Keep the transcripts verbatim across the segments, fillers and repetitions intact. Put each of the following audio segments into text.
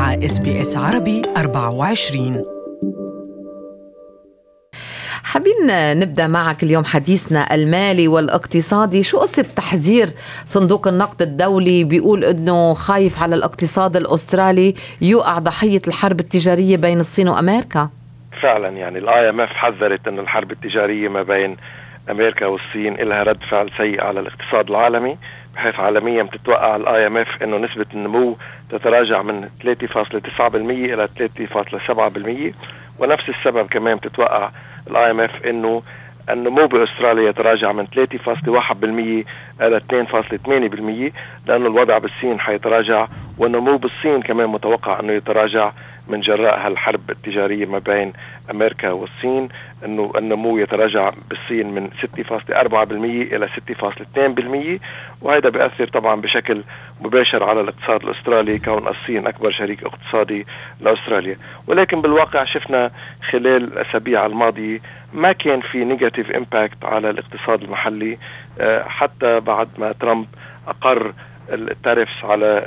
مع إس بي إس عربي أربعة وعشرين. حابين نبدأ معك اليوم حديثنا المالي والاقتصادي. شو قصة تحذير صندوق النقد الدولي بيقول إنه خايف على الاقتصاد الأسترالي يوقع ضحية الحرب التجارية بين الصين وأمريكا؟ فعلا يعني الآي إم إف حذرت أن الحرب التجارية ما بين أمريكا والصين لها رد فعل سيء على الاقتصاد العالمي، بحيث عالميا بتتوقع الآي إم إف أنه نسبة النمو تتراجع من ثلاثة فاصلة تسعة بالمئة إلى ثلاثة فاصلة سبعة بالمئة، ونفس السبب كمان بتتوقع الآي إم إف أنه النمو بأستراليا يتراجع من ثلاثة فاصلة واحد بالمئة إلى اثنين فاصلة ثمانية بالمئة، لأنه الوضع بالصين حيتراجع، والنمو بالصين كمان متوقع أنه يتراجع من جراء هالحرب التجارية ما بين أمريكا والصين، أنه النمو يتراجع بالصين من ستة فاصلة أربعة بالمئة إلى ستة فاصلة اثنين بالمئة، وهذا بيأثر طبعا بشكل مباشر على الاقتصاد الأسترالي كون الصين أكبر شريك اقتصادي لأستراليا. ولكن بالواقع شفنا خلال الأسابيع الماضية ما كان في نيجاتيف امباكت على الاقتصاد المحلي، حتى بعد ما ترامب أقر التاريفس على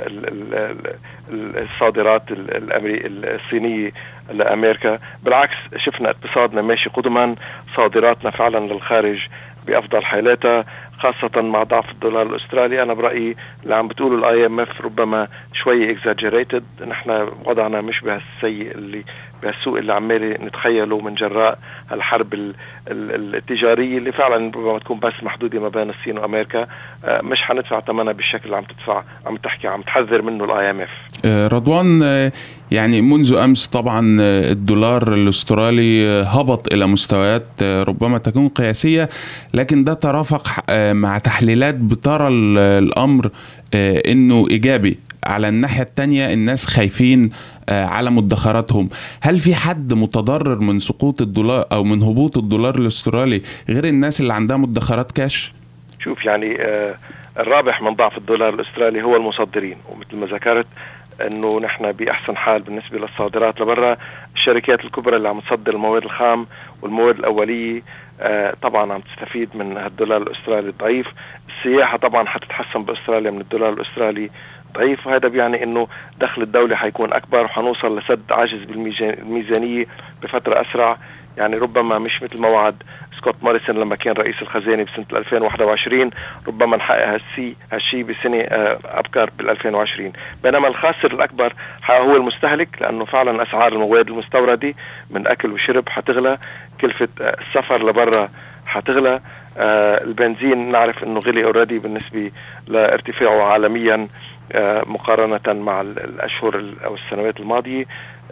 الصادرات الصينية لأمريكا. بالعكس شفنا اقتصادنا ماشي قدما، صادراتنا فعلا للخارج بأفضل حالاتها، خاصة مع ضعف الدولار الأسترالي. أنا برأيي اللي عم بتقوله الآي إم إف ربما شوي exaggerated، نحن وضعنا مش بهالسيء اللي بهالسوء اللي عمالي نتخيله من جراء الحرب التجارية اللي فعلا ربما تكون بس محدودة ما بين الصين وأمريكا، مش حندفع ثمنها بالشكل اللي عم تدفع عم تحكي عم تحذر منه الآي إم إف. رضوان، يعني منذ أمس طبعا الدولار الأسترالي هبط إلى مستويات ربما تكون قياسية، لكن ده ترافق مع تحليلات بترى الأمر إنه إيجابي. على الناحية التانية الناس خايفين على مدخراتهم. هل في حد متضرر من سقوط الدولار أو من هبوط الدولار الأسترالي غير الناس اللي عندها مدخرات كاش؟ شوف يعني الرابح من ضعف الدولار الأسترالي هو المصدرين، ومثل ما ذكرت انه نحن باحسن حال بالنسبه للصادرات لبرا. الشركات الكبرى اللي عم تصدر المواد الخام والمواد الاوليه آه طبعا عم تستفيد من الدولار الاسترالي الضعيف. السياحه طبعا حتتحسن باستراليا من الدولار الاسترالي ضعيف، وهذا بيعني انه دخل الدوله حيكون اكبر، وحنوصل لسد عجز بالميزانيه بفتره اسرع. يعني ربما مش مثل ما وعد سكوت موريسون لما كان رئيس الخزانة بسنة ألفين وواحد وعشرين، ربما نحقق هالشيء هالشيء بسنة أبكر بالألفين وعشرين. بينما الخاسر الأكبر هو المستهلك، لأنه فعلا أسعار المواد المستوردة من أكل وشرب حتغلى، كلفة السفر لبرا حتغلى، البنزين نعرف أنه غلي أوريدي بالنسبة لارتفاعه عالميا مقارنة مع الأشهر أو السنوات الماضية.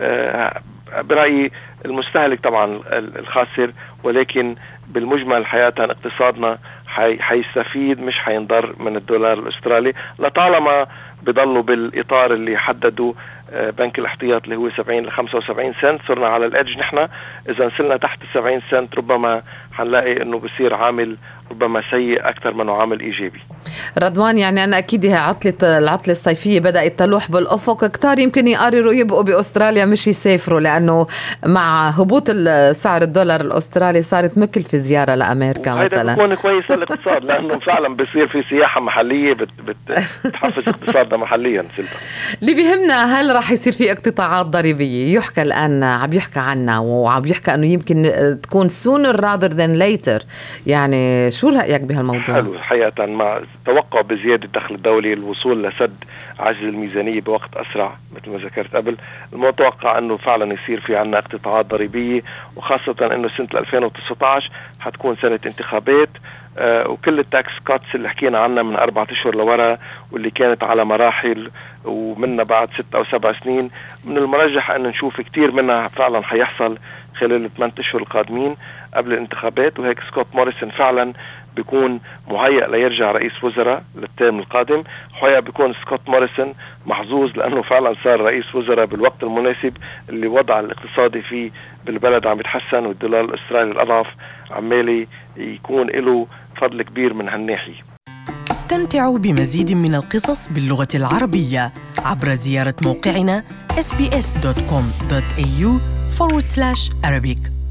برأيي المستهلك طبعا الخاسر، ولكن بالمجمل حياتاً اقتصادنا حي حيستفيد مش حينضر من الدولار الأسترالي، لطالما بضلوا بالإطار اللي حددوا بنك الاحتياط اللي هو سبعين لخمسة وسبعين سنت. صرنا على الأدج نحن، إذا نسلنا تحت سبعين سنت ربما حنلاقي أنه بصير عامل ربما سيء أكثر منه عامل إيجابي. رضوان، يعني أنا أكيد هي عطلة العطلة الصيفية بدأت تلوح بالأفق، كتار يمكن يقرروا يبقوا بأستراليا مش يسافروا، لأنه مع هبوط سعر الدولار الأسترالي صارت مكلفة زيارة لأمريكا مثلا. هذا بيكون كويس للاقتصاد، لأنه فعلا بصير في سياحة محلية بت بتحفز اقتصادنا محليا. سلطة اللي بيهمنا هل راح يصير في اقتطاعات ضريبية؟ يحكى الآن عم يحكى عنها، وعم يحكى أنه يمكن تكون sooner rather than later. يعني شو رأيك بهالموضوع؟ حلو حقيقة، مع توقع بزيادة الدخل الدولي الوصول لسد عجز الميزانية بوقت أسرع مثل ما ذكرت قبل، المتوقع أنه فعلا يصير في عنا اقتطاعات ضريبية، وخاصة أنه سنة ألفين وتسعة عشر حتكون سنة انتخابات، آه وكل التاكس كاتس اللي حكينا عنها من أربعة أشهر لورا واللي كانت على مراحل ومنها بعد ستة أو سبع سنين، من المرجح أن نشوف كتير منها فعلا حيحصل خلال الثمانية أشهر القادمين قبل الانتخابات. وهيك سكوت موريسون فعلا بيكون مهيأ ليرجع رئيس وزراء للترم القادم. حقيقة بيكون سكوت موريسون محظوظ لأنه فعلا صار رئيس وزراء بالوقت المناسب اللي وضع الاقتصادي فيه بالبلد عم يتحسن، والدولار الأسترالي الأضعف عمالي يكون له فضل كبير من هالناحية. استمتعوا بمزيد من القصص باللغة العربية عبر زيارة موقعنا إس بي إس دوت كوم دوت إيه يو forward slash Arabic.